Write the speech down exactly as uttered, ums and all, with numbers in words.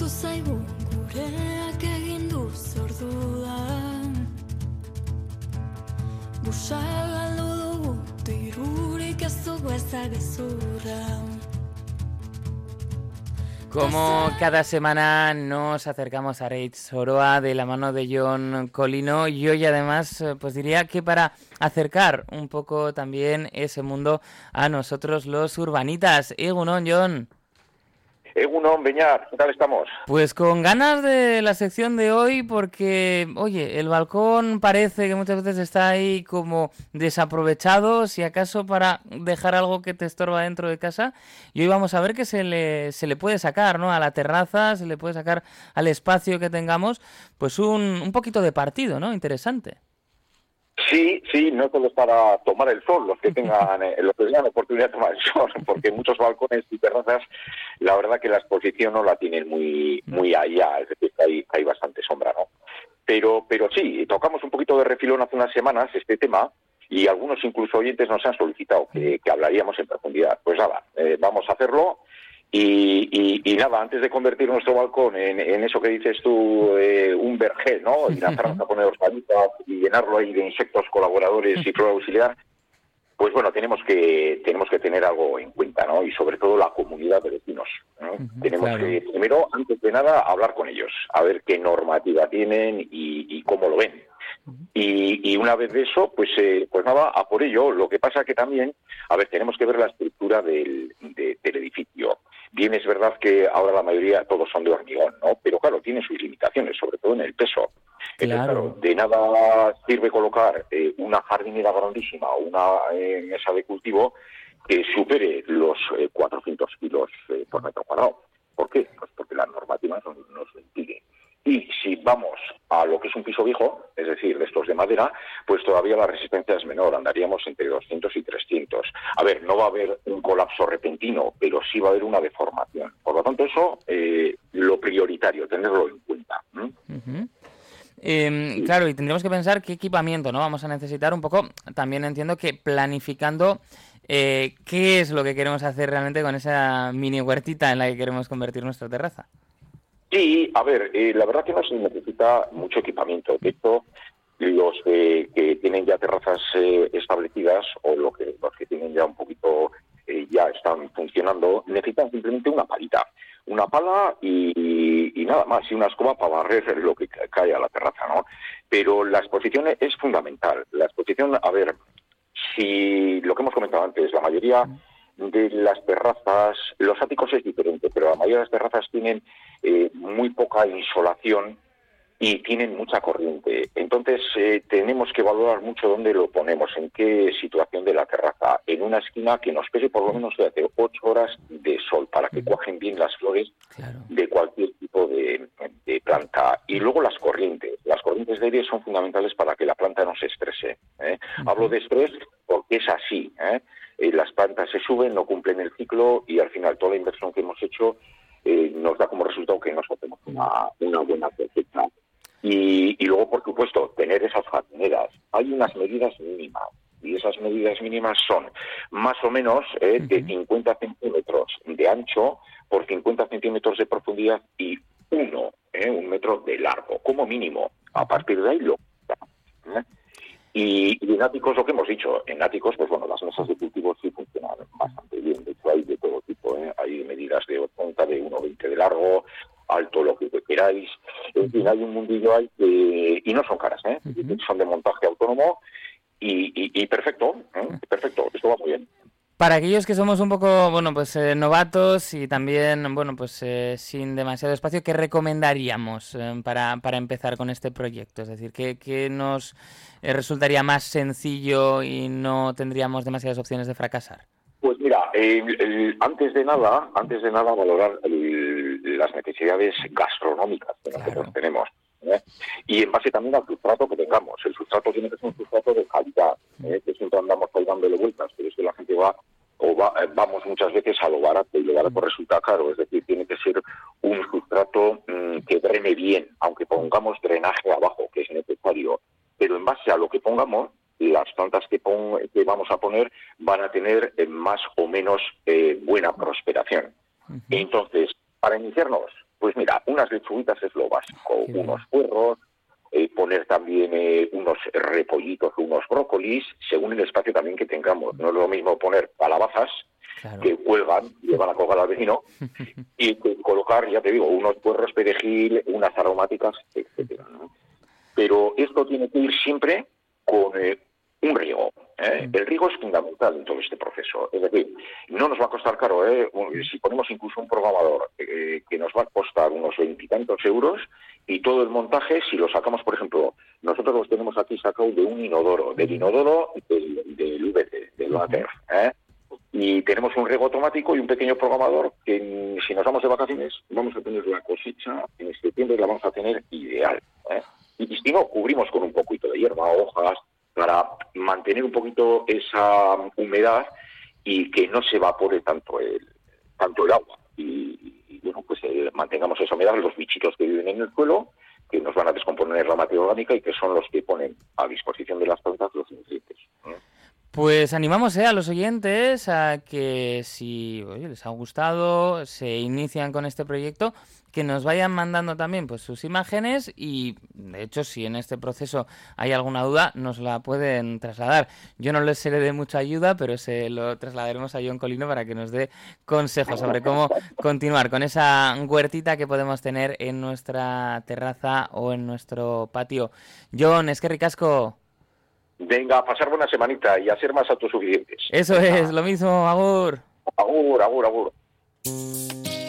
zaigu gureak egin du zordua. Busa galdu dugu dirurik ez dugu ezagezurra. Como cada semana nos acercamos a Reitz Soroa de la mano de Jon Colino y hoy además pues diría que para acercar un poco también ese mundo a nosotros los urbanitas. Egunon, Jon. Egunon, Beñat, ¿qué tal estamos? Pues con ganas de la sección de hoy porque, oye, el balcón parece que muchas veces está ahí como desaprovechado, si acaso para dejar algo que te estorba dentro de casa. Y hoy vamos a ver que se le, se le puede sacar, ¿no? A la terraza, se le puede sacar al espacio que tengamos, pues un, un poquito de partido, ¿no? Interesante. Sí, sí, no solo es para tomar el sol, los que tengan eh, los que tengan oportunidad de tomar el sol, porque muchos balcones y terrazas, la verdad que la exposición no la tienen muy muy allá, es decir, que hay, hay bastante sombra, ¿no? Pero, pero sí, tocamos un poquito de refilón hace unas semanas este tema y algunos incluso oyentes nos han solicitado que, que hablaríamos en profundidad. Pues nada, eh, vamos a hacerlo. Y, y, y nada, antes de convertir nuestro balcón en, en eso que dices tú, eh, un vergel, ¿no? Y lanzarnos a poner hortalizas y llenarlo ahí de insectos colaboradores y flora auxiliar, pues bueno, tenemos que tenemos que tener algo en cuenta, ¿no? Y sobre todo la comunidad de vecinos, ¿no? Uh-huh, tenemos claro. que, primero, antes de nada, hablar con ellos, a ver qué normativa tienen y, y cómo lo ven. Y, y una vez de eso, pues eh, pues nada, a por ello. Lo que pasa que también, a ver, tenemos que ver la estructura del, de, del edificio. Bien, es verdad que ahora la mayoría, todos son de hormigón, ¿no? Pero claro, tiene sus limitaciones, sobre todo en el peso. Claro. Entonces, claro, de nada sirve colocar eh, una jardinera grandísima o una eh, mesa de cultivo que supere los eh, cuatrocientos kilos eh, por metro cuadrado. ¿Por qué? Pues porque la normativa nos, nos lo impide. Y si vamos a lo que es un piso viejo, es decir, de estos de madera, pues todavía la resistencia es menor, andaríamos entre doscientos y trescientos. A ver, no va a haber un colapso repentino, pero sí va a haber una deformación. Por lo tanto, eso, eh, lo prioritario, tenerlo en cuenta. ¿Mm? Uh-huh. Eh, sí. Claro, y tendríamos que pensar qué equipamiento, ¿no? Vamos a necesitar un poco, también entiendo que planificando eh, qué es lo que queremos hacer realmente con esa mini huertita en la que queremos convertir nuestra terraza. Sí, a ver, eh, la verdad que no se necesita mucho equipamiento. De hecho, los eh, que tienen ya terrazas eh, establecidas o lo que, los que tienen ya un poquito, eh, ya están funcionando, necesitan simplemente una palita. Una pala y, y nada más, y una escoba para barrer lo que cae a la terraza, ¿no? Pero la exposición es fundamental. La exposición, a ver, si lo que hemos comentado antes, la mayoría de las terrazas, los áticos es diferente, pero la mayoría de las terrazas tienen eh, muy poca insolación y tienen mucha corriente. Entonces eh, tenemos que valorar mucho dónde lo ponemos, en qué situación de la terraza. En una esquina que nos pese por lo menos de ocho horas de sol para que cuajen bien las flores, claro, de cualquier tipo de, de planta. Y luego las corrientes. Las corrientes de aire son fundamentales para que la planta no se estrese, ¿eh? Uh-huh. Hablo de estrés porque es así, ¿eh? Eh, las plantas se suben, no cumplen el ciclo y al final toda la inversión que hemos hecho eh, nos da como resultado que nos hacemos una, una buena cosecha. Y, y luego, por supuesto, tener esas jardineras. Hay unas medidas mínimas y esas medidas mínimas son más o menos eh, de cincuenta centímetros de ancho por cincuenta centímetros de profundidad y uno, eh, un metro de largo, como mínimo. A partir de ahí lo... ¿eh? Y, y en áticos, lo que hemos dicho, en áticos, pues bueno, las mesas de cultivo sí funcionan bastante bien. De hecho, hay de todo tipo, ¿eh? Hay medidas de ochenta, de uno veinte de largo, alto, lo que queráis. En fin, hay un mundillo ahí que... Y no son caras, ¿eh? Uh-huh. Son de montaje autónomo y, y, y perfecto, ¿eh? Perfecto, esto va muy bien. Para aquellos que somos un poco, bueno, pues eh, novatos y también, bueno, pues eh, sin demasiado espacio, ¿qué recomendaríamos eh, para, para empezar con este proyecto? Es decir, ¿qué, qué nos eh, resultaría más sencillo y no tendríamos demasiadas opciones de fracasar? Pues mira, eh, el, antes de nada, antes de nada valorar el, las necesidades gastronómicas que nosotros claro. tenemos. ¿eh? Y en base también al sustrato que tengamos. El sustrato tiene que ser un sustrato de calidad, ¿eh? que siempre andamos ahí dándole vueltas, pero es que la gente va, o va, eh, vamos muchas veces a lo barato y lo barato resulta caro, es decir, tiene que ser un sustrato mmm, que drene bien, aunque pongamos drenaje abajo, que es necesario, pero en base a lo que pongamos, las plantas que, pon, que vamos a poner van a tener eh, más o menos eh, buena prosperación. Uh-huh. Entonces, para iniciarnos, Pues mira, unas lechuguitas es lo básico, Sí, unos puerros, eh, poner también eh, unos repollitos o unos brócolis, según el espacio también que tengamos. No es lo mismo poner calabazas, claro. que cuelgan, y le van a colgar al vecino, y colocar, ya te digo, unos puerros, perejil, unas aromáticas, etcétera, ¿no? Pero esto tiene que ir siempre con eh, un riego. ¿eh? El riego es fundamental en todo este proceso. Es decir, no nos va a costar caro. ¿eh? Si ponemos incluso un programador eh, que nos va a costar unos veintitantos euros, y todo el montaje, si lo sacamos, por ejemplo, nosotros los tenemos aquí sacados de un inodoro, del inodoro del, del V T, del váter, ¿eh? Y tenemos un riego automático y un pequeño programador que, si nos vamos de vacaciones, vamos a tener la cosecha en septiembre, la vamos a tener ideal. ¿eh? Y si no, cubrimos con un poquito de hierba, hojas, para mantener un poquito esa humedad y que no se evapore tanto el, tanto el agua. Y, y bueno, pues eh, mantengamos esa humedad, los bichitos que viven en el suelo, que nos van a descomponer la materia orgánica y que son los que ponen a disposición de las plantas los nutrientes. ¿eh? Pues animamos eh, a los oyentes a que si oye, les ha gustado, se inician con este proyecto, que nos vayan mandando también pues sus imágenes y, de hecho, si en este proceso hay alguna duda, nos la pueden trasladar. Yo no les seré de mucha ayuda, pero se lo trasladaremos a Jon Colino para que nos dé consejos sobre cómo continuar con esa huertita que podemos tener en nuestra terraza o en nuestro patio. Jon, eskerrik asko. Venga, a pasar buena semanita y a ser más autosuficientes. Eso es, lo mismo, agur. Agur, agur, agur.